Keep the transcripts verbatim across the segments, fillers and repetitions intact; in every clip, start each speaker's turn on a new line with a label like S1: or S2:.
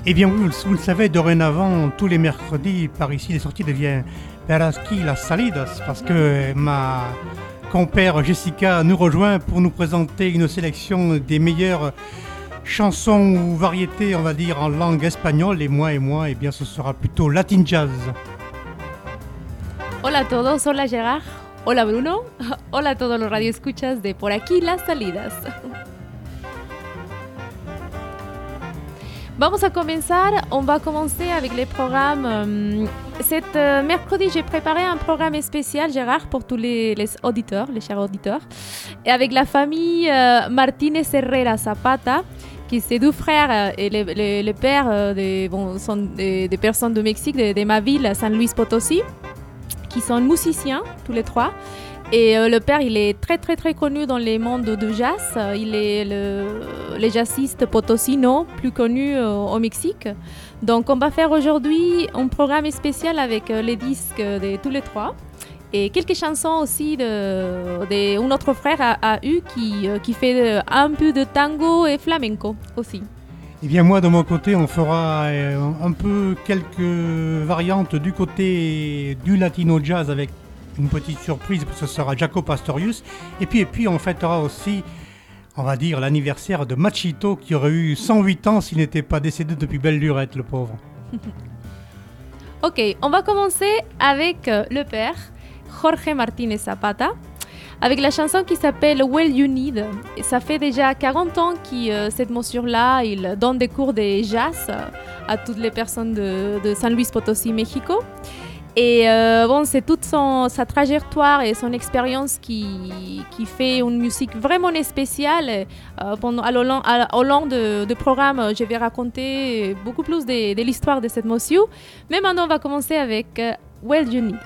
S1: Eh bien oui, vous le savez, dorénavant, tous les mercredis, par ici, les sorties deviennent Per aquí las salidas, parce que ma compère Jessica nous rejoint pour nous présenter une sélection des meilleures chansons ou variétés, on va dire, en langue espagnole. Et moi, et moi, eh bien, ce sera plutôt Latin Jazz.
S2: Hola a todos, hola Gerard, hola Bruno, hola a todos los radioescuchas de Por aquí las salidas. Vamos a comenzar, on va commencer avec les programmes. Cet euh, mercredi, j'ai préparé un programme spécial, Gérard, pour tous les, les auditeurs, les chers auditeurs, et avec la famille euh, Martínez Herrera Zapata, qui c'est deux frères euh, et les, les, les pères euh, des, bon, sont des, des personnes du Mexique, de, de ma ville, San Luis Potosí, qui sont musiciens, tous les trois. Et euh, le père, il est très très très connu dans les mondes de jazz. Il est le, le jazziste potosino, plus connu euh, au Mexique. Donc on va faire aujourd'hui un programme spécial avec euh, les disques de tous les trois. Et quelques chansons aussi de, de un autre frère a, a eu qui, euh, qui fait un peu de tango et flamenco aussi.
S1: Eh bien moi, de mon côté, on fera euh, un peu quelques variantes du côté du latino jazz avec une petite surprise, ce sera Jaco Pastorius. Et puis, et puis on fêtera aussi, on va dire, l'anniversaire de Machito, qui aurait eu cent huit ans s'il n'était pas décédé depuis belle lurette, le pauvre.
S2: Ok, on va commencer avec le père, Jorge Martínez Zapata, avec la chanson qui s'appelle Well You Need. Et ça fait déjà quarante ans que euh, cette mesure-là, il donne des cours de jazz à toutes les personnes de, de San Luis Potosí, Mexico. Et euh, bon, c'est toute son, sa trajectoire et son expérience qui, qui fait une musique vraiment spéciale. Euh, pendant, à long, à, au long de, de programme, je vais raconter beaucoup plus de, de l'histoire de cette monsieur. Mais maintenant, on va commencer avec euh, Well You Need.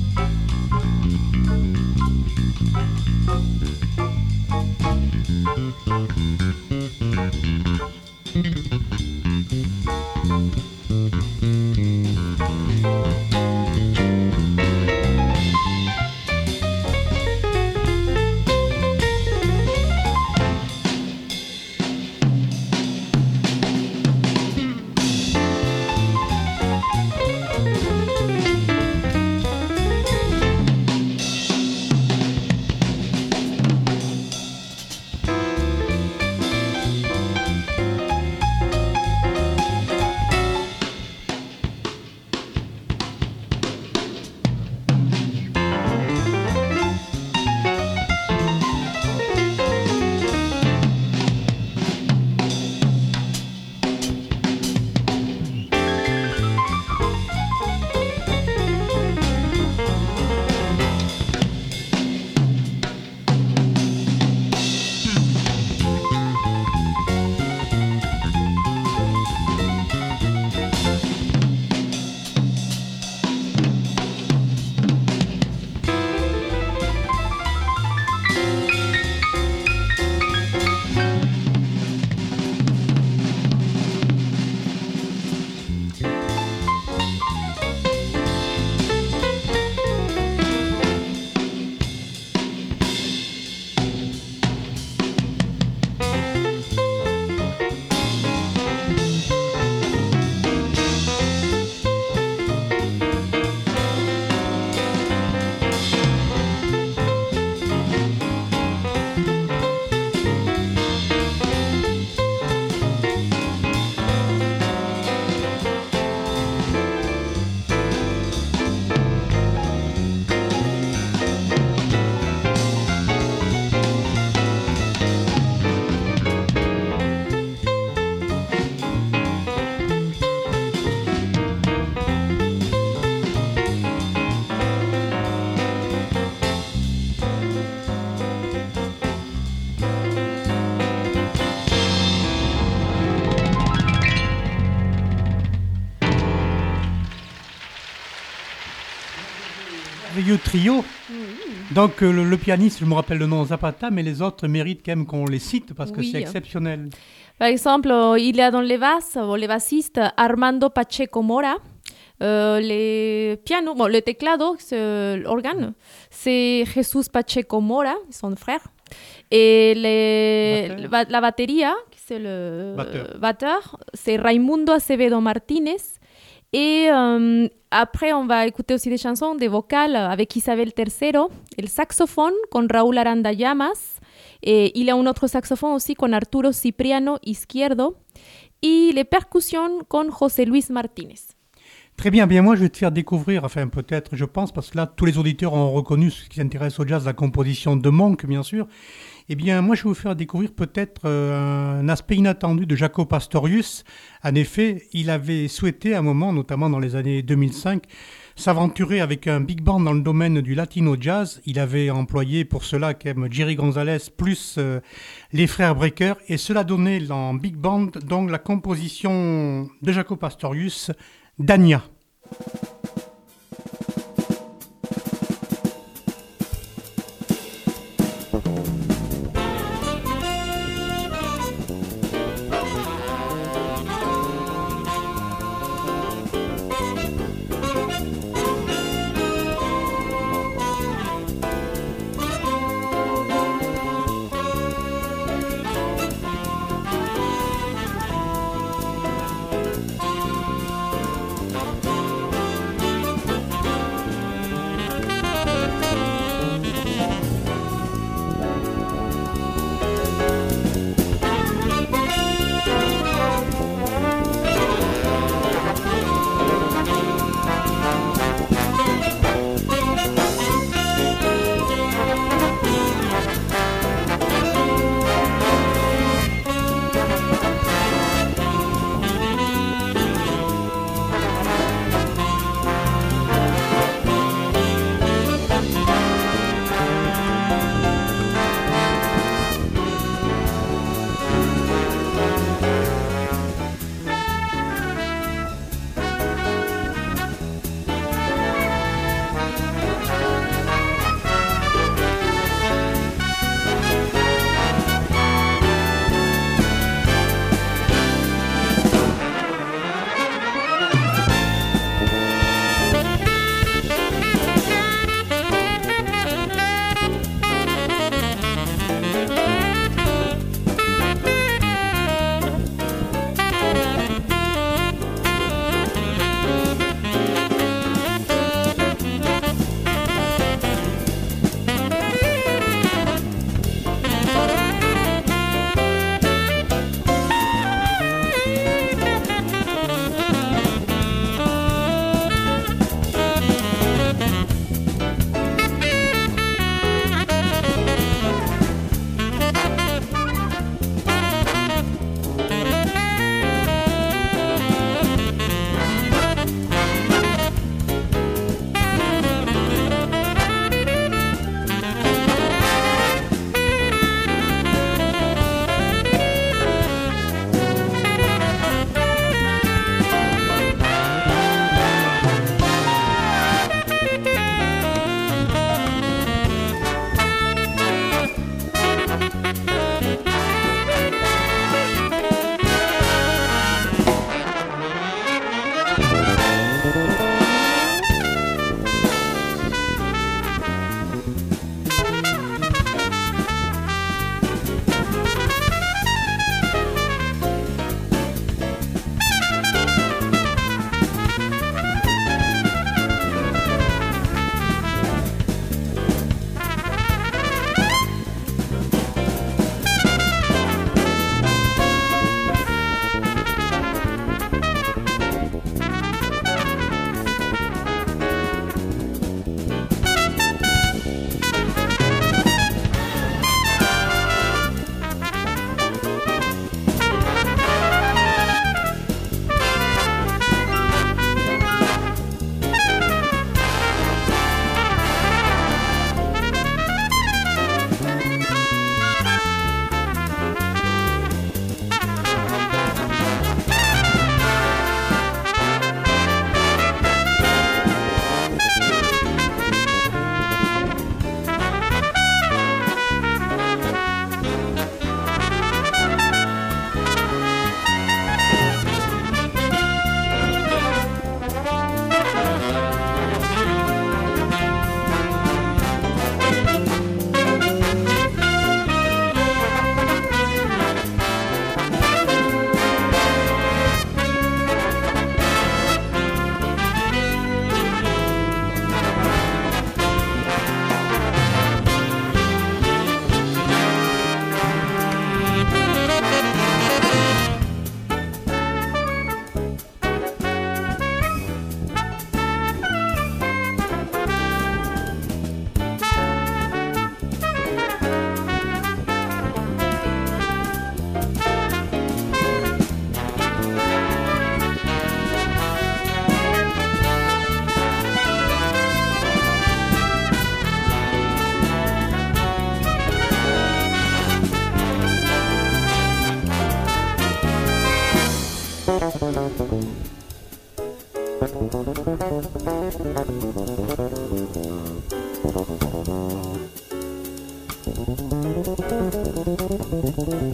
S1: merveilleux trio. Oui. Donc euh, le, le pianiste, je me rappelle le nom Zapata, mais les autres méritent quand même qu'on les cite parce que oui. C'est exceptionnel.
S2: Par exemple, il y a dans les basses, les bassistes Armando Pacheco Mora. Euh, les pianos, bon, le teclado, c'est l'organe, c'est Jesus Pacheco Mora, son frère. Et les, la, la batterie, c'est le batteur, batteur c'est Raimundo Acevedo Martinez. Et euh, après, on va écouter aussi des chansons, des vocales avec Isabel Tercero, le saxophone con Raúl Aranda Llamas. Et il y a un autre saxophone aussi con Arturo Cipriano Izquierdo. Et les percussions con José Luis Martinez.
S1: Très bien, bien moi je vais te faire découvrir, enfin peut-être je pense, parce que là tous les auditeurs ont reconnu ce qui s'intéresse au jazz, la composition de Monk bien sûr. Eh bien moi je vais vous faire découvrir peut-être euh, un aspect inattendu de Jaco Pastorius. En effet, il avait souhaité à un moment, notamment dans les années deux mille cinq, s'aventurer avec un big band dans le domaine du latino jazz. Il avait employé pour cela quand même Jerry Gonzalez plus euh, les frères Brecker, et cela donnait en big band donc la composition de Jaco Pastorius, Dania.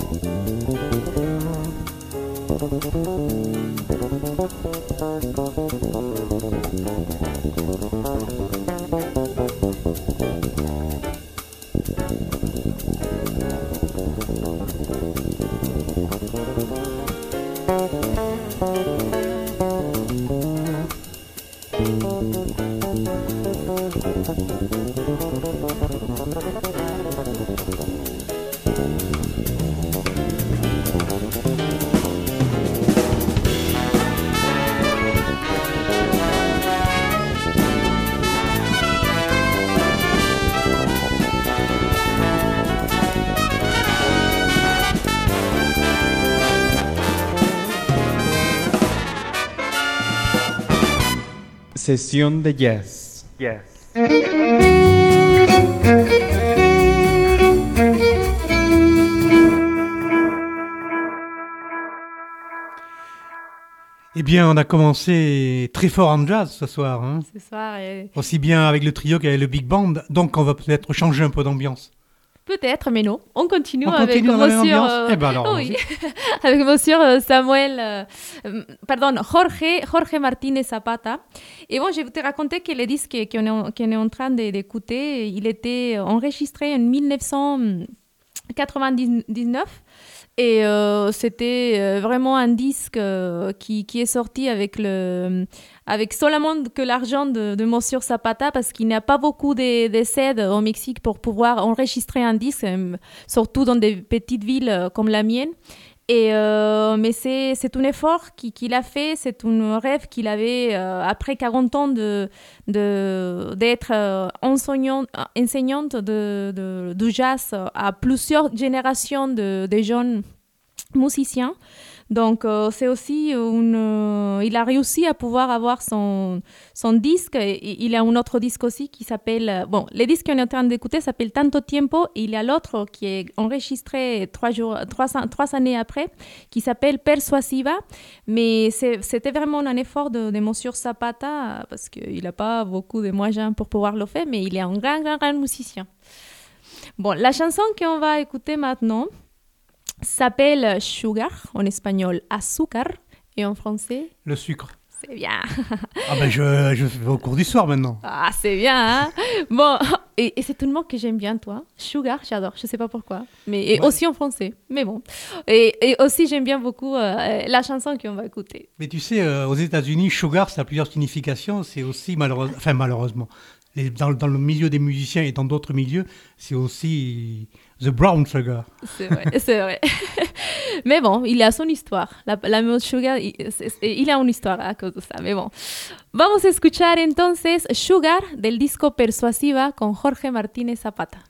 S3: Sesión de jazz. Yes.
S1: Eh bien, on a commencé très fort en jazz ce soir. Hein.
S2: Ce soir. Et...
S1: Aussi bien avec le trio qu'avec le big band. Donc, on va peut-être changer un peu d'ambiance.
S2: Peut-être, mais non. On continue,
S1: on
S2: avec
S1: continue
S2: monsieur,
S1: euh... eh ben alors,
S2: oui. avec monsieur Samuel, euh, pardon, Jorge, Jorge Martínez Zapata. Et bon, je vais te raconter que le disque qu'on est, qu'on est en train d'écouter, il était enregistré en dix-neuf cent quatre-vingt-dix-neuf. Et euh, c'était euh, vraiment un disque euh, qui, qui est sorti avec, le, avec seulement que l'argent de, de Monsieur Zapata, parce qu'il n'y a pas beaucoup de, de aides au Mexique pour pouvoir enregistrer un disque, euh, surtout dans des petites villes euh, comme la mienne. Et, euh, mais c'est, c'est un effort qu'il, qu'il a fait, c'est un rêve qu'il avait euh, après quarante ans de, de, d'être euh, enseignant, enseignante de, de, de jazz à plusieurs générations de, de jeunes musiciens. Donc, euh, c'est aussi une... Euh, il a réussi à pouvoir avoir son, son disque. Et il a un autre disque aussi qui s'appelle... Bon, le disque qu'on est en train d'écouter s'appelle Tanto Tiempo. Et il y a l'autre qui est enregistré trois, jours, trois, trois années après, qui s'appelle Persuasiva. Mais c'est, c'était vraiment un effort de, de Monsieur Zapata, parce qu'il n'a pas beaucoup de moyens pour pouvoir le faire, mais il est un grand, grand, grand musicien. Bon, la chanson qu'on va écouter maintenant s'appelle Sugar, en espagnol azúcar, et en français
S1: le sucre.
S2: C'est bien.
S1: Ah ben je, je vais au cours du soir maintenant.
S2: Ah, c'est bien, hein. Bon, et, et c'est tout le monde que j'aime bien, toi. Sugar, j'adore, je sais pas pourquoi. Mais et ouais. Aussi en français, mais bon. Et, et aussi, j'aime bien beaucoup euh, la chanson qu'on va écouter.
S1: Mais tu sais, euh, aux États-Unis, sugar, ça a plusieurs significations. C'est aussi, malheureusement, enfin malheureusement, les, dans, dans le milieu des musiciens et dans d'autres milieux, c'est aussi the brown sugar.
S2: C'est vrai, c'est vrai. Mais bon, il a son histoire. La, la mode sugar, il, il a une histoire à cause de ça. Mais bon, vamos a escuchar entonces Sugar del disco Persuasiva con Jorge Martínez Zapata.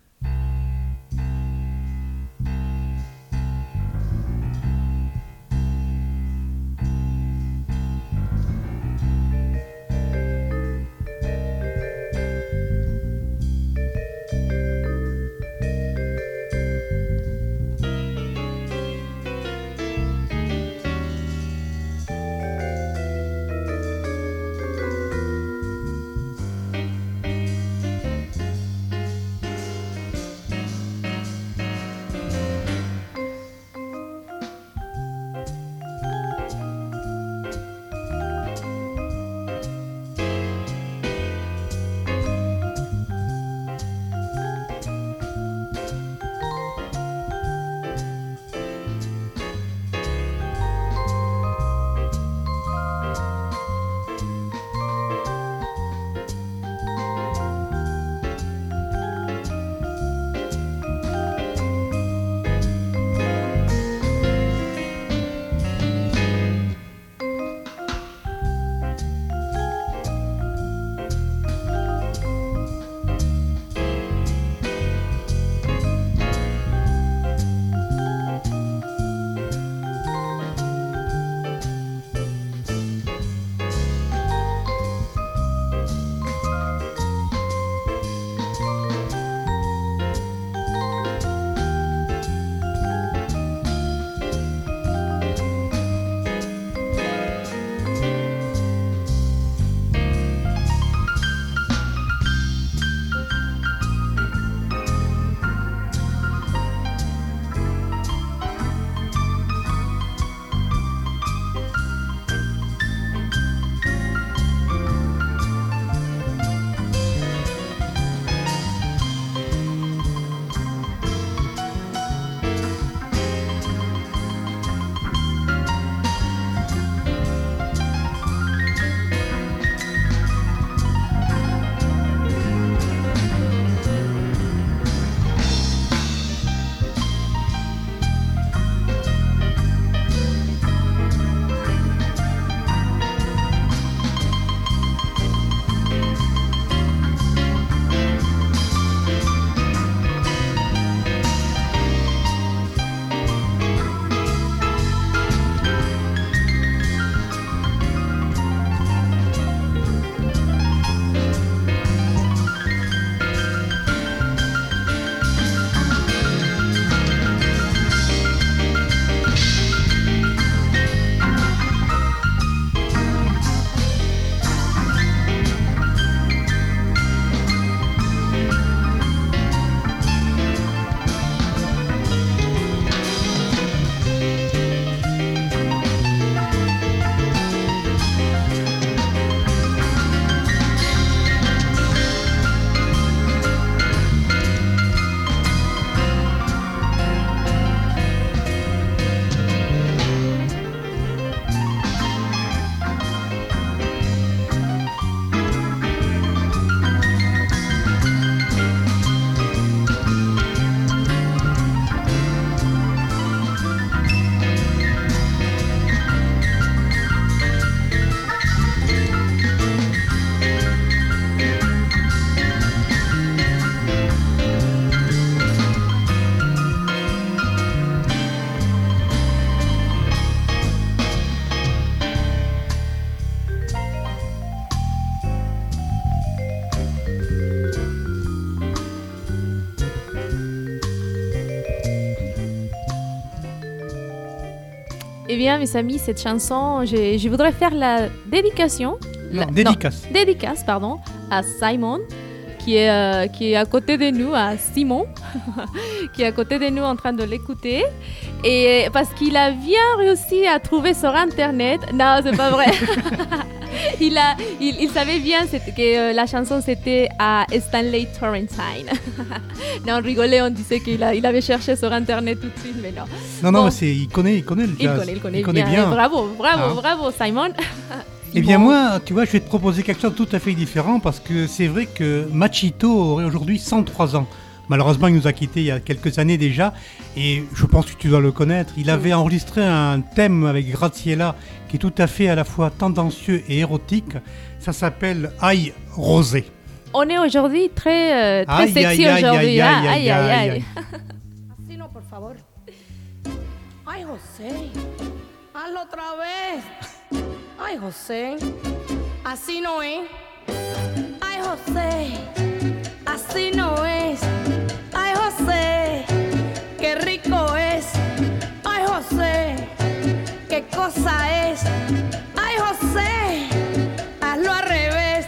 S2: Eh bien, mes amis, cette chanson, je, je voudrais faire la dédication.
S1: Non,
S2: la,
S1: dédicace.
S2: Non, dédicace, pardon, à Simon, qui est, euh, qui est à côté de nous, à Simon, qui est à côté de nous en train de l'écouter. Et parce qu'il a bien réussi à trouver sur Internet. Non, c'est pas vrai. il, a, il, il savait bien que euh, la chanson c'était à Stanley Torrentine. Non, on rigolait, on disait qu'il a, il avait cherché sur Internet tout de suite, mais non.
S1: Non, non,
S2: Bon.
S1: mais c'est, il connaît, il connaît le
S2: Il
S1: jazz.
S2: connaît, il connaît,
S1: il connaît
S2: bien.
S1: bien.
S2: Et bravo, bravo,
S1: Ah.
S2: bravo, Simon.
S1: Eh bien
S2: Bon.
S1: moi, tu vois, je vais te proposer quelque chose de tout à fait différent parce que c'est vrai que Machito aurait aujourd'hui cent trois ans. Malheureusement, il nous a quittés il y a quelques années déjà et je pense que tu dois le connaître. Il avait enregistré un thème avec Graziella qui est tout à fait à la fois tendancieux et érotique. Ça s'appelle Aïe Rosé.
S2: On est aujourd'hui très, euh, très
S1: Aïe,
S2: sexy
S1: aïe, aïe,
S2: aujourd'hui.
S1: aïe,
S2: hein.
S1: aïe,
S2: Aïe,
S1: aïe,
S2: aïe,
S1: aïe.
S2: aïe.
S4: Así no, por favor. Ay, José, hazlo otra vez. Ay, José, así no es. Ay, José, así no es. Ay, José, qué rico es. Ay, José, qué cosa es. Ay, José, hazlo al revés.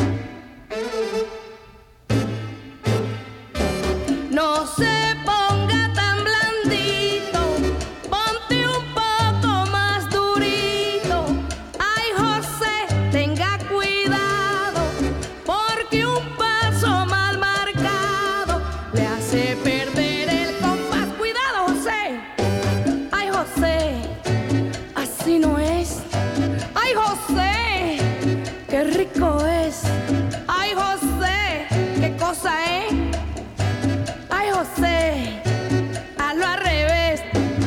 S4: No se ponga tan blandito, ponte un poco más durito. Ay, José, tenga cuidado, porque un paso mal marcado le hace perder el compás. Cuidado, José. Ay, José, así no es. Ay, José, qué rico es. Ay, José, qué cosa es. Ay, José, hazlo al revés.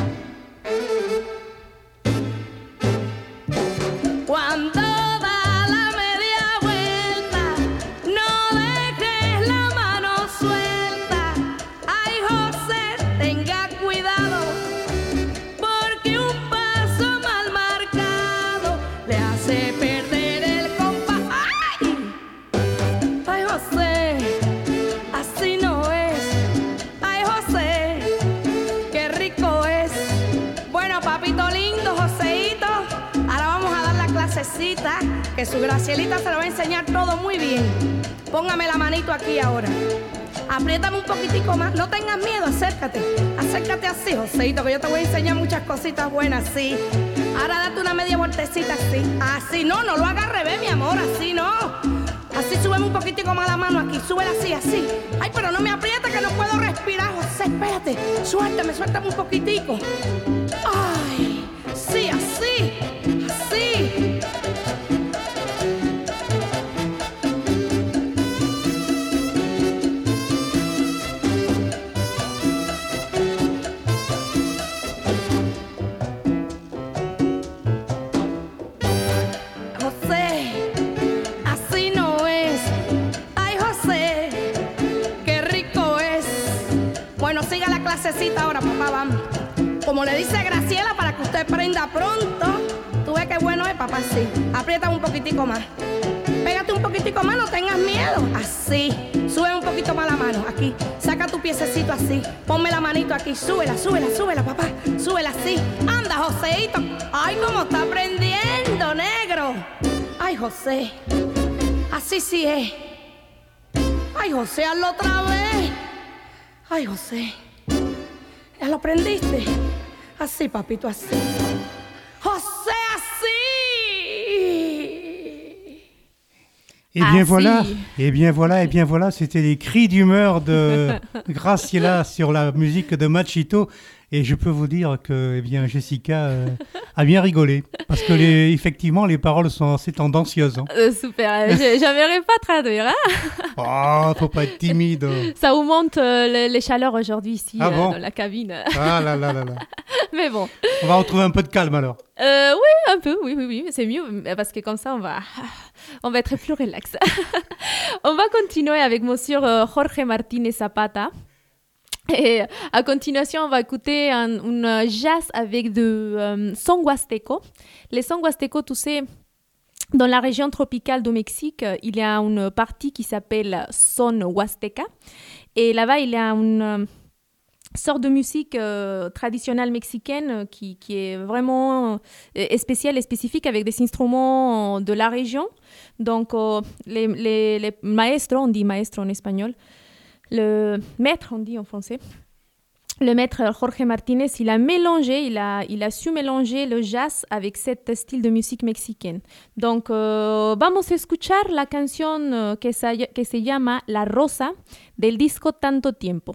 S4: Cuando da la media vuelta, no dejes la mano suelta. Ay, José, tenga cuidado, porque un paso mal marcado le hace perder el compás. ¡Ay! Ay, José, así no es. Ay, José, qué rico es. Bueno, papito lindo, Joseito, ahora vamos a dar la clasecita, que su Gracielita se lo va a enseñar todo muy bien. Póngame la manito aquí ahora. Apriétame un poquitico más. No tengas miedo, acércate. Acércate así, Joseito, que yo te voy a enseñar muchas cositas buenas, sí. Ahora date una media vueltecita así. Así, no, no lo hagas al revés, mi amor, así no. Así súbeme un poquitico más la mano aquí, súbela así, así. Ay, pero no me aprieta que no puedo respirar, José, espérate. Suéltame, suéltame un poquitico. Ay, sí, así, así. José, así no es. Ay, José, qué rico es. Bueno, siga la clasecita ahora, papá, vamos. Como le dice Graciela, para que usted prenda pronto. Tú ves qué bueno es, papá, sí. Aprieta un poquitico más. Pégate un poquitico más, no tengas miedo. Así. Sube un poquito más la mano, aquí. Saca tu piececito así. Ponme la manito aquí. Súbela, súbela, súbela, papá. Súbela así. Anda, Joséito. Ay, cómo está aprendiendo, negro. Ay, José. Así sí es. Ay, José, hazlo otra vez. Ay, José. ¿Ya lo aprendiste? Así, papito, así. José, así.
S1: Et bien
S2: Ah,
S1: voilà,
S2: si.
S1: et bien voilà, et bien voilà, c'était les cris d'humeur de Graciela sur la musique de Machito. Et je peux vous dire que eh bien, Jessica euh, a bien rigolé. Parce que les, effectivement, les paroles sont assez tendancieuses. Hein.
S2: Euh, super, je n'aimerais pas traduire. Hein.
S1: Oh, faut pas être timide.
S2: Ça augmente euh, les, les chaleurs aujourd'hui ici
S1: Ah
S2: euh,
S1: bon
S2: dans la cabine.
S1: Ah là là là là.
S2: Mais bon.
S1: On va retrouver un peu de calme alors.
S2: Euh, oui, un peu, oui, oui, oui, c'est mieux parce que comme ça on va, on va être plus relax. On va continuer avec monsieur euh, Jorge Martínez Zapata. Et à continuation, on va écouter un, un jazz avec de euh, son huasteco. Les sons huasteco, tu sais, dans la région tropicale du Mexique, il y a une partie qui s'appelle son huasteca. Et là-bas, il y a une... sorte de musique euh, traditionnelle mexicaine euh, qui, qui est vraiment euh, spéciale et spécifique avec des instruments de la région. Donc, euh, les, les, les maestros, on dit maestro en espagnol, le maître, on dit en français, le maître Jorge Martínez, il a mélangé, il a, il a su mélanger le jazz avec cet style de musique mexicaine. Donc, euh, vamos a escuchar la canción euh, que, se, que se llama La Rosa del disco Tanto Tiempo.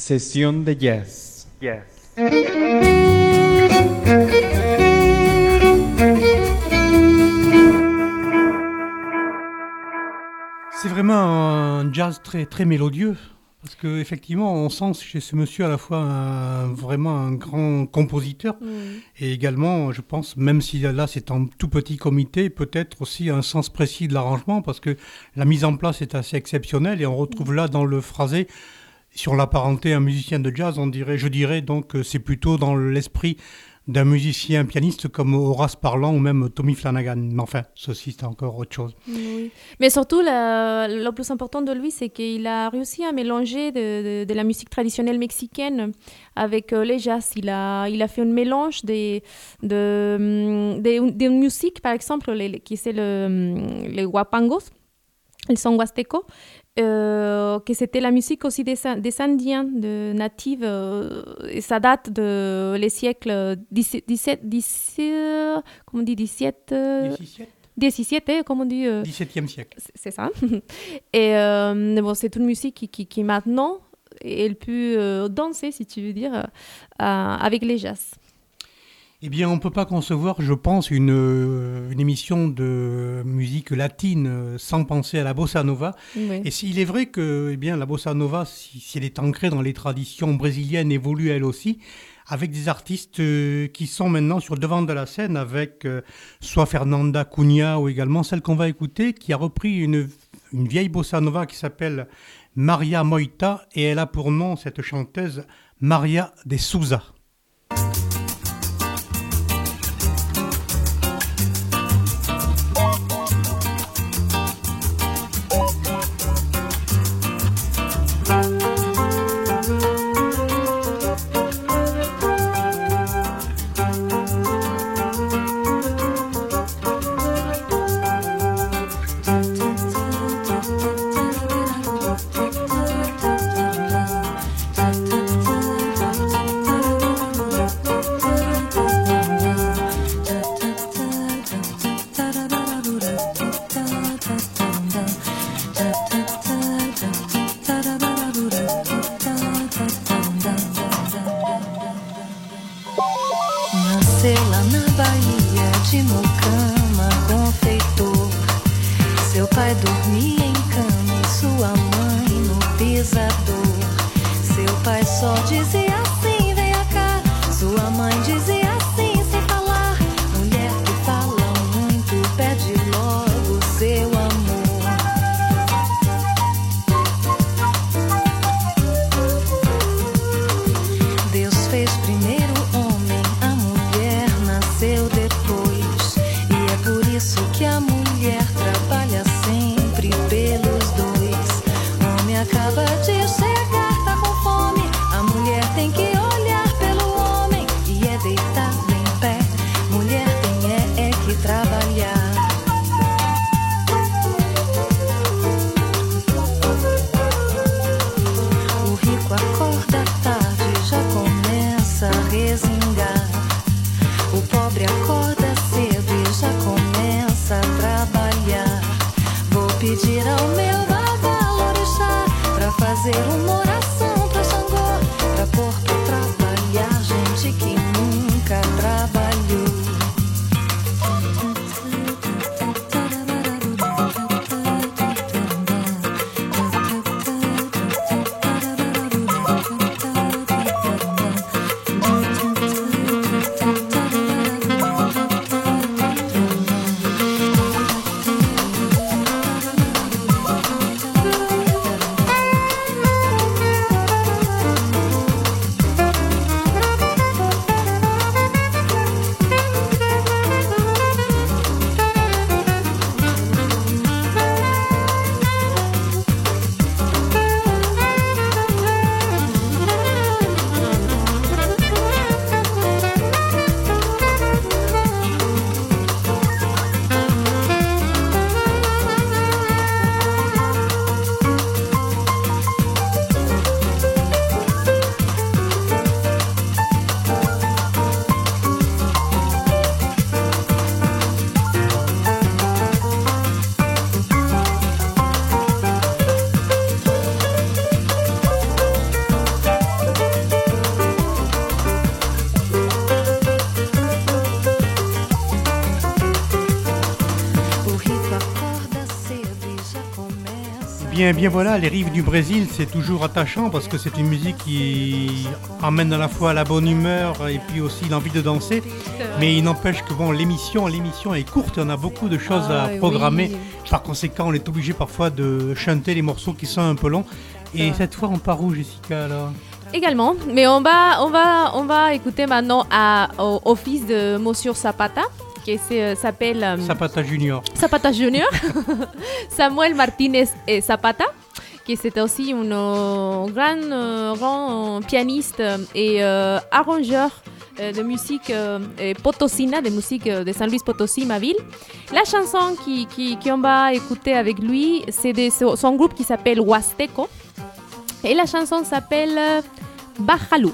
S3: Sesión de jazz.
S1: C'est vraiment un jazz très, très mélodieux. Parce qu'effectivement, on sent chez ce monsieur à la fois un, vraiment un grand compositeur
S2: Mm.
S1: et également, je pense, même si là c'est un tout petit comité, peut-être aussi un sens précis de l'arrangement parce que la mise en place est assez exceptionnelle et on retrouve là dans le phrasé, sur la parenté, un musicien de jazz, on dirait, je dirais donc que c'est plutôt dans l'esprit d'un musicien pianiste comme Horace Parlan ou même Tommy Flanagan. Mais enfin, ceci c'est encore autre chose.
S2: Oui. Mais surtout, la- le plus important de lui, c'est qu'il a réussi à mélanger de, de- de la musique traditionnelle mexicaine avec euh, les jazz. Il a, il a fait un mélange des, de, hum, des, des musiques, par exemple, les, les- qui c'est le, hum, les guapangos, le son huasteco, euh, que c'était la musique aussi des, Sa- des Indiens, de natives, euh, et ça date de les siècles dix-sept, dix-sept, dix-sept, comment on dit, dix-sept, euh, dix-sept, eh, comment on dit euh,
S1: dix-septième siècle.
S2: c'est c'est ça. Et euh, bon, c'est une musique qui, qui, qui maintenant, elle peut euh, danser, si tu veux dire, euh, avec les jazz.
S1: Eh bien, on ne peut pas concevoir, je pense, une, euh, une émission de musique latine euh, sans penser à la bossa nova.
S2: Oui.
S1: Et s'il est vrai que eh bien, la bossa nova, si, si elle est ancrée dans les traditions brésiliennes, évolue elle aussi, avec des artistes euh, qui sont maintenant sur le devant de la scène, avec euh, soit Fernanda Cunha ou également celle qu'on va écouter, qui a repris une, une vieille bossa nova qui s'appelle Maria Moita, et elle a pour nom, cette chanteuse, Maria de Souza.
S5: Nasceu lá na Bahia de mucama, confeitor. Seu pai dormia em cama e sua mãe no pisador. Seu pai só dizia assim, venha cá. Sua mãe dizia assim, sem falar. Mulher que fala muito, pede logo seu amor. Deus fez primeiro o homem, a mulher nasceu depois. E é por isso que a mulher trabalha sempre pelos dois. O homem acaba de chegar, tá com fome. A mulher tem que olhar pelo homem e é deitado em pé. Mulher tem é, é que trabalhar. O rico acorda tarde, já começa a resingar. O pobre acorda cedo e já começa a trabalhar. Vou pedir ao meu babalorixá pra fazer uma oração pra Xangô, pra pôr pra trabalhar gente que nunca trabalhou.
S1: Bien, bien voilà, les rives du Brésil, c'est toujours attachant parce que c'est une musique qui amène à la fois la bonne humeur et puis aussi l'envie de danser. Mais il n'empêche que bon, l'émission, l'émission est courte, on a beaucoup de choses
S2: Ah,
S1: à
S2: oui.
S1: programmer. Par conséquent, on est obligé parfois de chanter les morceaux qui sont un peu longs. Et
S2: Ouais.
S1: cette fois, on part où, Jessica, alors?
S2: Également, mais on va, on va, on va écouter maintenant à, au, au fils de Monsieur Zapata, qui c'est, euh, s'appelle euh,
S1: Zapata Junior.
S2: Zapata Junior, Samuel Martínez eh, Zapata, qui c'était aussi un euh, grand, euh, grand pianiste et euh, arrangeur euh, de musique euh, eh, potosina, de musique euh, de San Luis Potosí, ma ville. La chanson qui, qui, qu'on va écouter avec lui, c'est de son son groupe qui s'appelle Huasteco. Et la chanson s'appelle euh, Bajalú.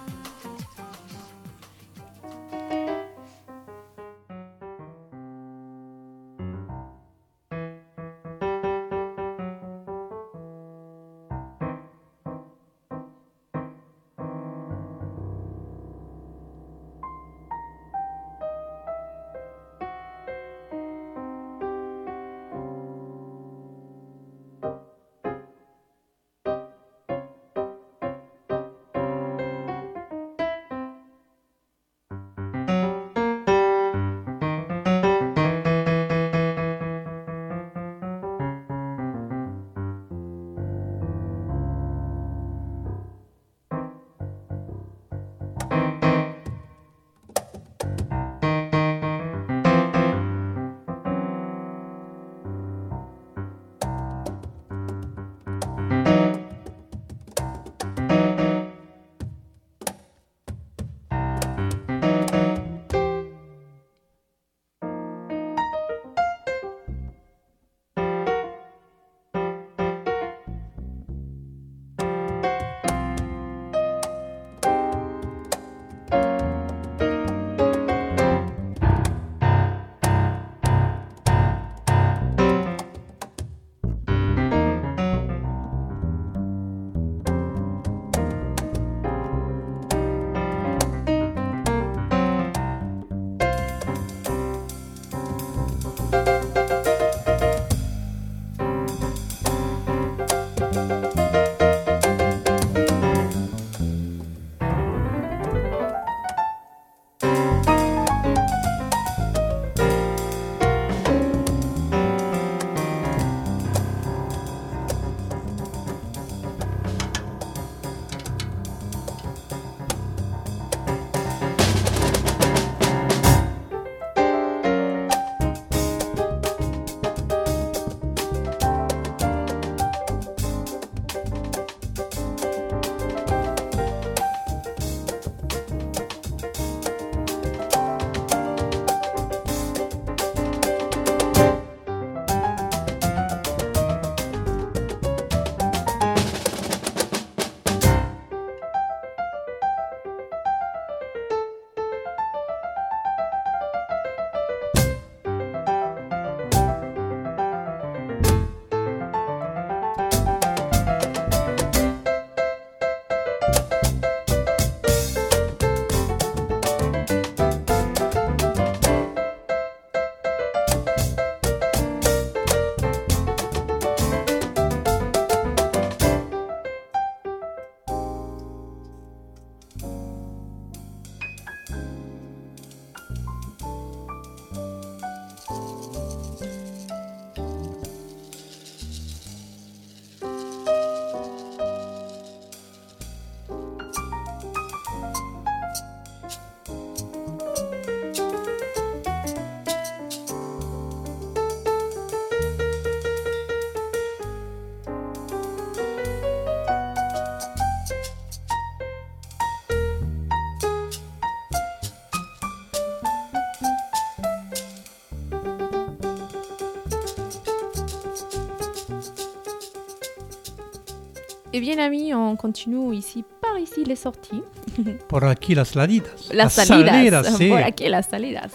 S2: Eh bien, amis, on continue ici, par ici, les sorties.
S1: Por aquí las salidas.
S2: Las salidas.
S1: sí.
S2: Por aquí, las salidas.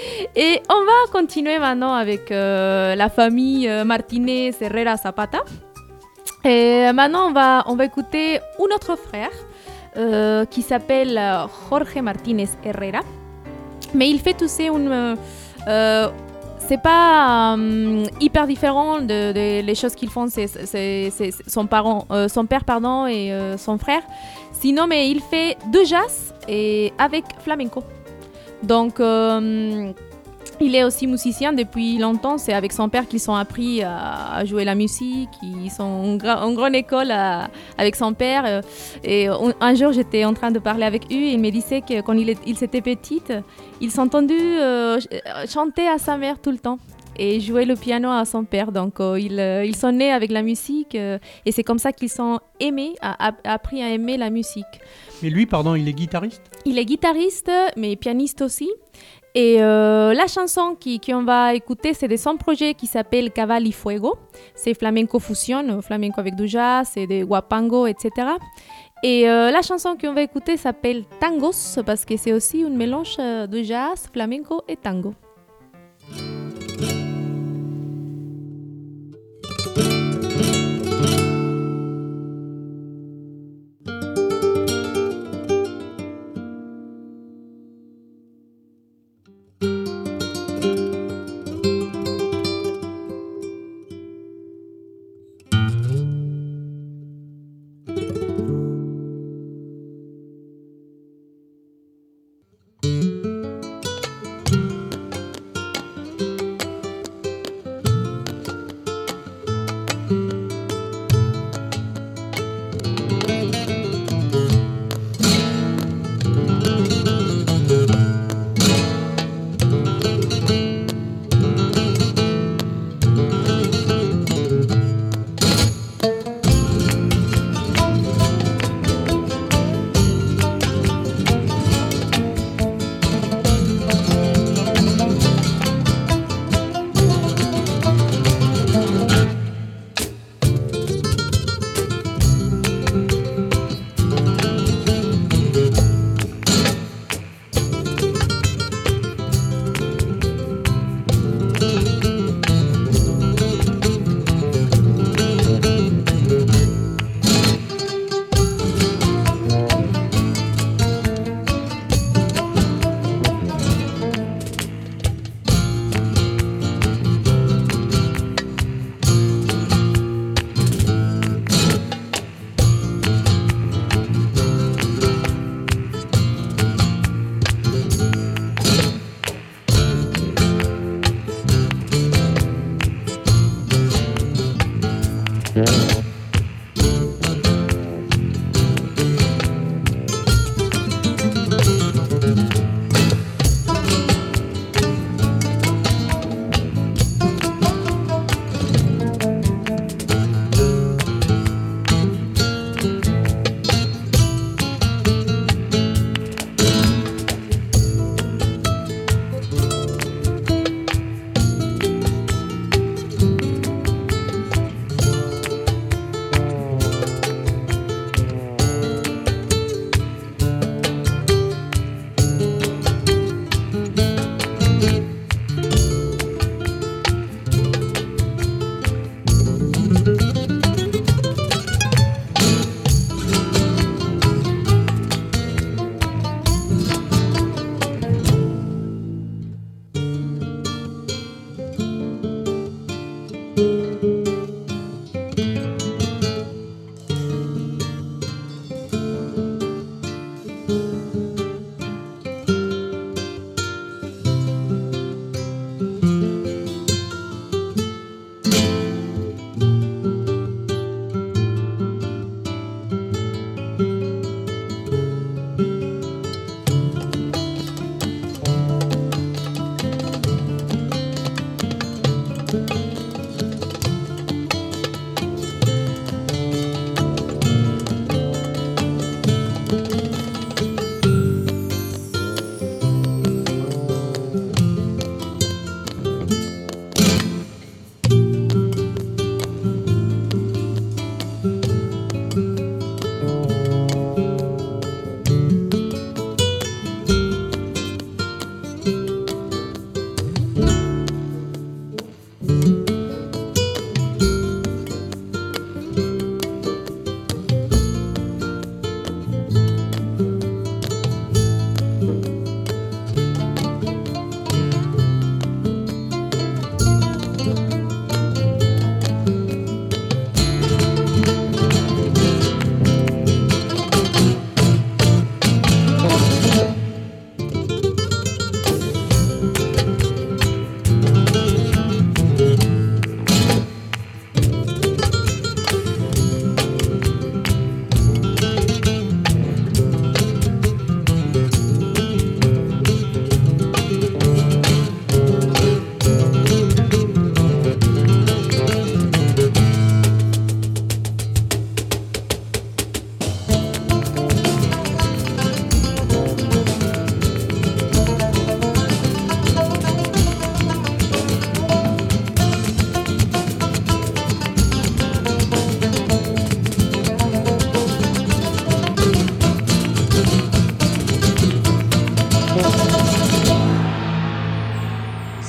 S2: Et on va continuer maintenant avec euh, la famille euh, Martínez Herrera Zapata. Et maintenant, on va, on va écouter un autre frère euh, qui s'appelle Jorge Martínez Herrera. Mais il fait aussi un, euh, c'est pas euh, hyper différent de, de les choses qu'ils font c'est, c'est, c'est, c'est son, parent, euh, son père pardon, et euh, son frère. Sinon, mais il fait du jazz et avec flamenco. Donc, euh, il est aussi musicien depuis longtemps. C'est avec son père qu'ils ont appris à, à jouer la musique. Ils sont en, gra- en grande école à, avec son père. Et un, un jour, j'étais en train de parler avec eux. Et il me disait que quand il, est, il était petite, il s'est entendu euh, chanter à sa mère tout le temps et jouer le piano à son père. Donc, euh, ils, euh, ils sont nés avec la musique. Euh, et c'est comme ça qu'ils sont aimés, a, a, appris à aimer la musique.
S1: Et lui, pardon, il est guitariste ?
S2: Il est guitariste, mais pianiste aussi. Et euh, la chanson qui, qu'on va écouter, c'est de son projet qui s'appelle Caval y Fuego. C'est flamenco fusion, flamenco avec du jazz, et des guapango, et cetera. Et euh, la chanson qu'on va écouter s'appelle Tangos, parce que c'est aussi un mélange de jazz, flamenco et tango.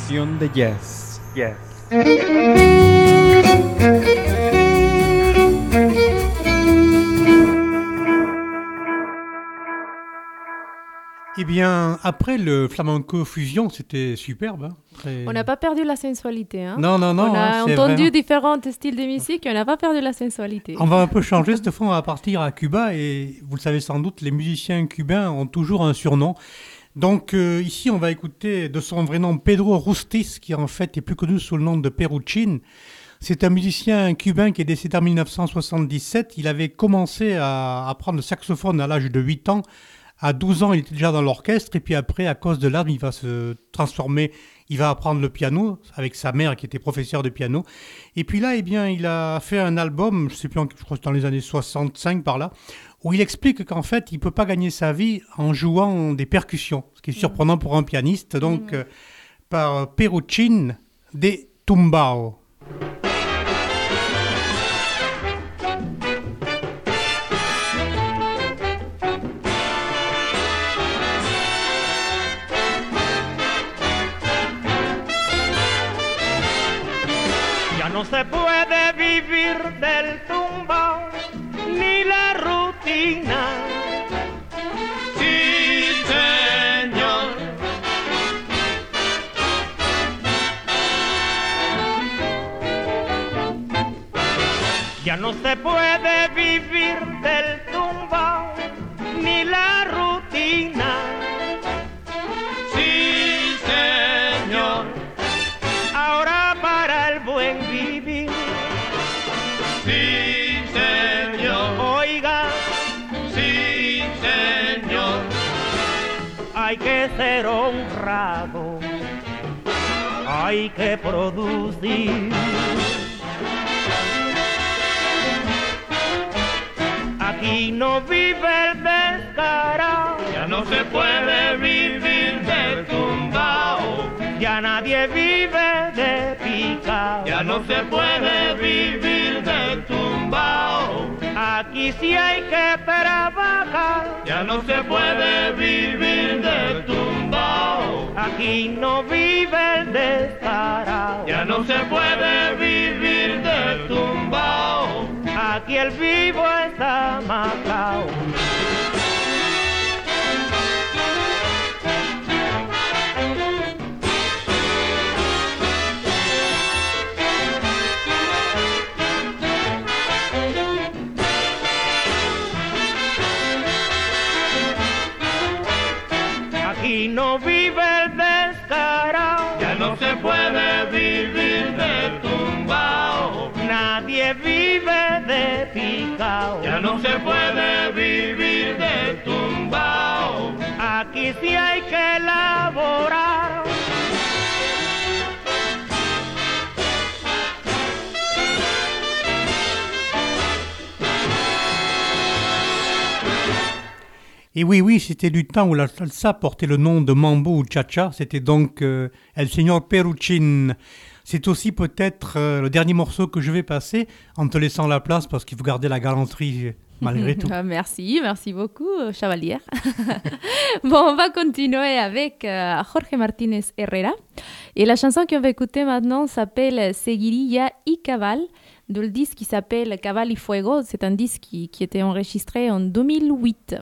S3: selección de Yes. Yes.
S1: Eh bien, après le flamenco fusion, c'était superbe. Hein, très...
S2: On n'a pas perdu la sensualité. Hein.
S1: Non, non, non.
S2: On a
S1: hein, c'est
S2: entendu
S1: vraiment...
S2: différents styles de musique et on n'a pas perdu la sensualité.
S1: On va un peu changer. Cette fois, on va partir à Cuba. Et vous le savez sans doute, les musiciens cubains ont toujours un surnom. Donc euh, ici, on va écouter de son vrai nom Pedro Rustiz, qui en fait est plus connu sous le nom de Peruchin. C'est un musicien cubain qui est décédé en dix-neuf cent soixante-dix-sept. Il avait commencé à apprendre le saxophone à l'âge de huit ans. À douze ans, il était déjà dans l'orchestre. Et puis après, à cause de l'âme, il va se transformer. Il va apprendre le piano avec sa mère qui était professeure de piano. Et puis là, eh bien, il a fait un album, je sais plus, je crois que c'est dans les années soixante-cinq par là, où il explique qu'en fait, il ne peut pas gagner sa vie en jouant des percussions, ce qui est surprenant pour un pianiste. Donc, mmh. euh, par Peruchin de Tumbao.
S6: No se puede vivir del tumbao ni la rutina. Sí, señor. Ya no se puede vivir del tumbao ni la rutina. Sí, señor. Ahora para el buen vivir, sí, señor. Oiga, sí, señor. Hay que ser honrado, hay que producir. Aquí no vive el descarado, ya no se puede vivir de tumbao. Ya nadie vive de picao, ya no se puede vivir de tumbao. Aquí sí hay que trabajar, ya no se puede vivir de tumbao. Aquí no vive el descarado, ya no se puede vivir de tumbao. Aquí el vivo está matado. Aquí no vive el descarado, ya no se puede vivir de tumbao. Nadie vive de picao, ya no se puede vivir de tumbao. Aquí sí hay que elaborar.
S1: Et oui, oui, c'était du temps où la salsa portait le nom de mambo ou cha-cha. C'était donc euh, El Señor Peruchin. C'est aussi peut-être euh, le dernier morceau que je vais passer en te laissant la place parce qu'il faut garder la galanterie malgré tout.
S2: Merci, merci beaucoup, Chevalier. Bon, on va continuer avec euh, Jorge Martínez Herrera. Et la chanson qu'on va écouter maintenant s'appelle Seguirilla y Cabal, de le disque qui s'appelle Cabal y Fuego. C'est un disque qui, qui était enregistré en deux mille huit.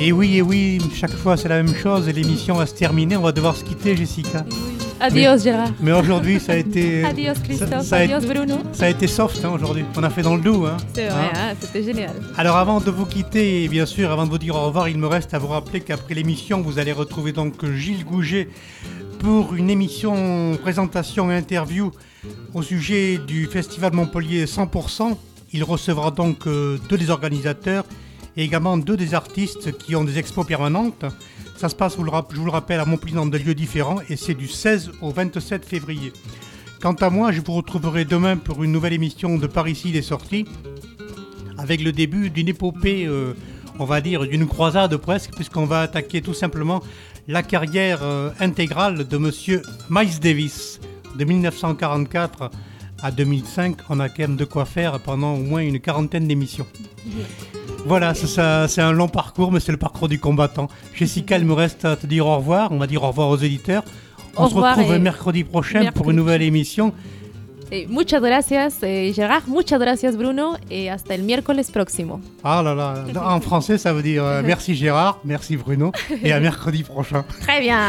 S1: Et oui, et oui, chaque fois c'est la même chose et l'émission va se terminer, on va devoir se quitter, Jessica.
S2: Adios,
S1: mais,
S2: Gérard.
S1: Mais aujourd'hui, ça a été...
S2: Adios, Christophe.
S1: Ça, ça
S2: Adios,
S1: a,
S2: Bruno.
S1: Ça a été soft hein, aujourd'hui, on a fait dans le doux. Hein.
S2: C'est vrai, hein, c'était génial.
S1: Alors avant de vous quitter, et bien sûr, avant de vous dire au revoir, il me reste à vous rappeler qu'après l'émission, vous allez retrouver donc Gilles Gouget pour une émission, présentation et interview au sujet du Festival Montpellier cent pour cent. Il recevra donc euh, deux des organisateurs et également deux des artistes qui ont des expos permanentes. Ça se passe, je vous le rappelle, à Montpellier dans deux lieux différents et c'est du seize au vingt-sept février. Quant à moi, je vous retrouverai demain pour une nouvelle émission de Par ici les sorties avec le début d'une épopée, euh, on va dire d'une croisade presque, puisqu'on va attaquer tout simplement la carrière euh, intégrale de Monsieur Miles Davis de dix-neuf cent quarante-quatre à deux mille cinq. On a quand même de quoi faire pendant au moins une quarantaine d'émissions. Voilà, c'est, ça, c'est un long parcours, mais c'est le parcours du combattant. Jessica, il me reste à te dire au revoir. On va dire au revoir aux éditeurs. On
S2: au
S1: se retrouve
S2: et...
S1: mercredi prochain
S2: mercredi.
S1: pour une nouvelle émission.
S2: Et muchas gracias, eh, Gérard. Muchas gracias, Bruno. Et hasta el miércoles próximo.
S1: Ah là là, en français, ça veut dire euh, merci Gérard, merci Bruno, et à mercredi prochain.
S2: Très bien.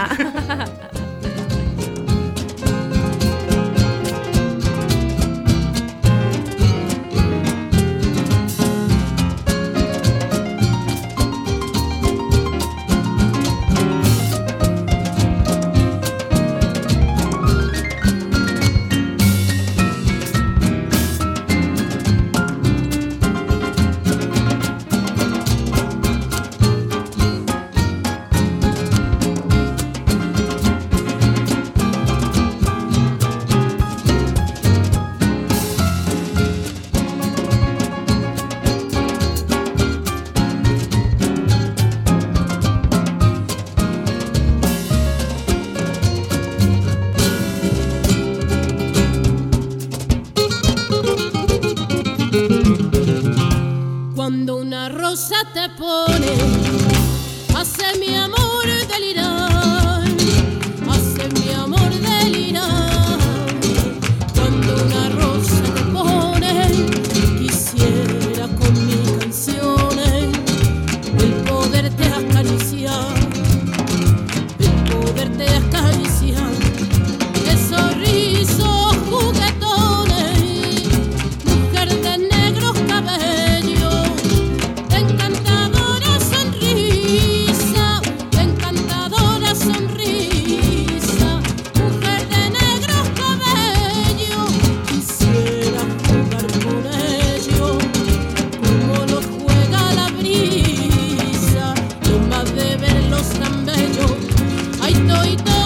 S7: Cuando una rosa te pone, hace mi amor delirar, hace mi amor delirar. Cuando una rosa te pone, quisiera con mis canciones el poderte acariciar, el poderte acariciar. Esos rizos juguetones, mujer de negros cabellos, de encantadora sonrisa, de encantadora sonrisa, mujer de negros cabellos. Quisiera jugar con ellos como lo juega la brisa, y más de verlos tan bellos, ay, toito.